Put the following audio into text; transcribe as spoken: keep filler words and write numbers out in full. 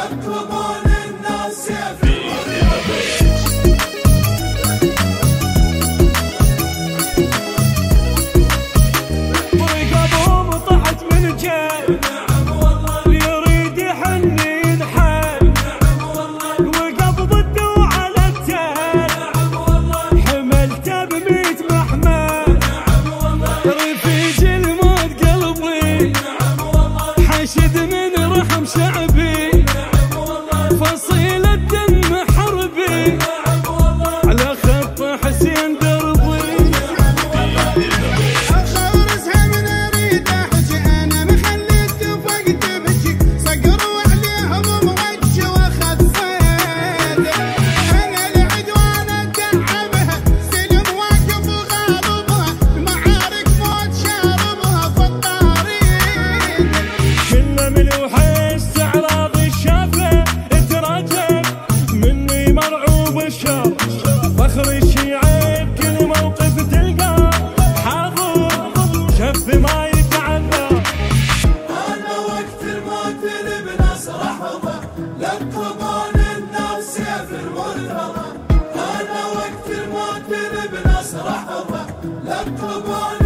يطلبون الناس سيف ورقبهم طحت من جيب يريد يحني ينحل وقبض الدو على التل حملته بميت محمل رفيج الموت قلبي حشد من رحم شعبي فصيل الدم حربي على خط حسين دربي اخورسها من اريد احكي انا مخليت فقت بجي صقروا عليهم مغش واخذ صيد انا العدوان اتعبها سلم واقف وغالبها المعارك موت شاربها في الطريق كنا ملوح استعراض الشافه اتراجع مني مرعوب الشر فخر الشيعة بكل موقف تلقى حاضر شف ما يتعذر انا وقت الموت بنصر حظه يطلبون الناس سيف المرتضى انا وقت الموت بنصر حظه يطلبون